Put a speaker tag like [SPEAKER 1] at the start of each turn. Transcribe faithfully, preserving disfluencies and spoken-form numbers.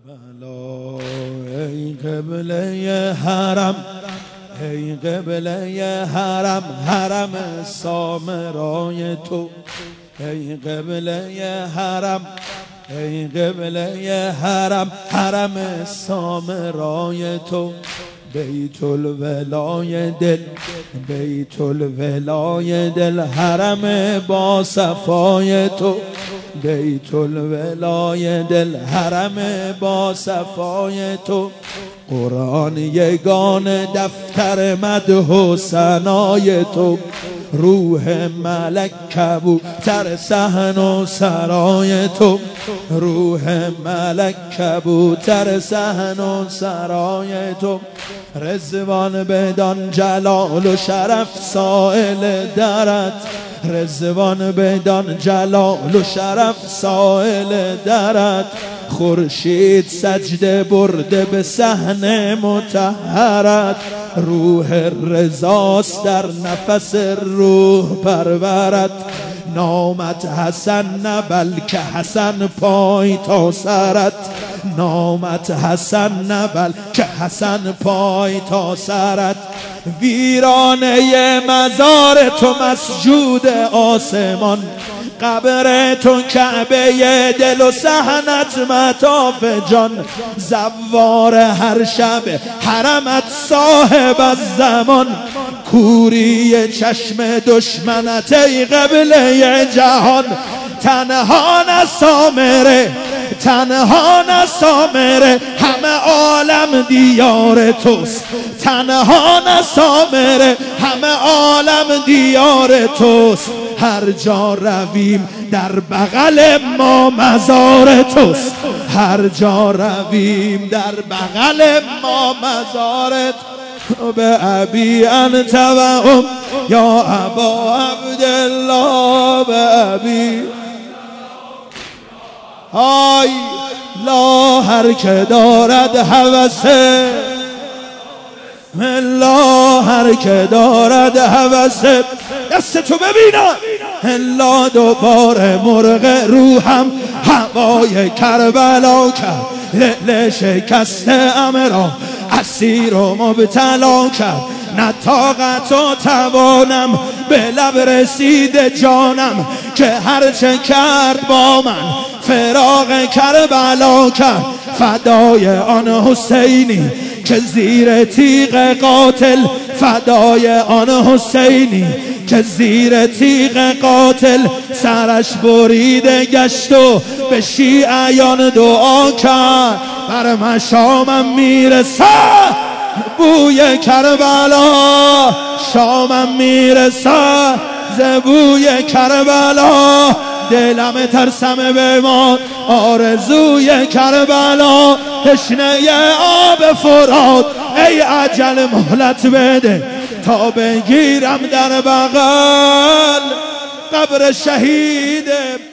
[SPEAKER 1] کربلا ای قبله حرم، ای قبله حرم، حرم سامرای تو. ای قبله حرم، ای قبله حرم، حرم سامرای تو. بیت الولای دل، بیت الولای دل، حرم با صفای تو. بیت الولای دل، حرم با صفای تو. قرآن یگان دفتر مدح و ثنای تو. روح ملک کبوتر صحن و سرای تو. روح ملک کبوتر صحن و سرای تو. رضوان بدان جلال و شرف سائل درت. رضوان بدان جلال و شرف سائل درت. خورشید سجده برده به صحن مطهرت. روح رضاست در نفس روح پرورت. نامت حسن نه بلکه حسن پای تا سرت. نامت حسن نه بلکه حسن پای تا سرت. ویرانه مزار تو مسجود آسمان. قبر تو کعبه دل و صحنت مطاف جان. زوار هر شب حرمت صاحب الزمان. کوری چشم دشمنت ای قبله جهان. تنها نه سامره، تنها نه سامره، همه عالم دیار توست. تنها نه سامره، همه عالم دیار توست. هر جا رویم در بغل ما مزار توست. هر جا رویم در بغل ما مزار توست. به ابی انت و ام یا ابا عبدالله. به ابی آی لا هر که دارد هوسه، لا هر که دارد هوسه. دست تو ببینم لا دوباره مرغ روحم هوای کربلا کرد. لعل شکست امرا اسیر و مبتلا کرد. نه طاقت و توانم به لب رسید جانم که هرچه کرد با من فراق کربلا کرد. فدای آن حسینی که زیر تیغ قاتل، فدای آن حسینی که زیر تیغ قاتل سرش بریده گشت و به شیعیان دعا کرد. بر مشامم میرسه بوی کربلا، شامم میرسه ز بوی کربلا. دلم ترسم بمان آرزوی کربلا. تشنه آب فرات ای اجل مهلت بده تا بگیرم در بغل قبر شهید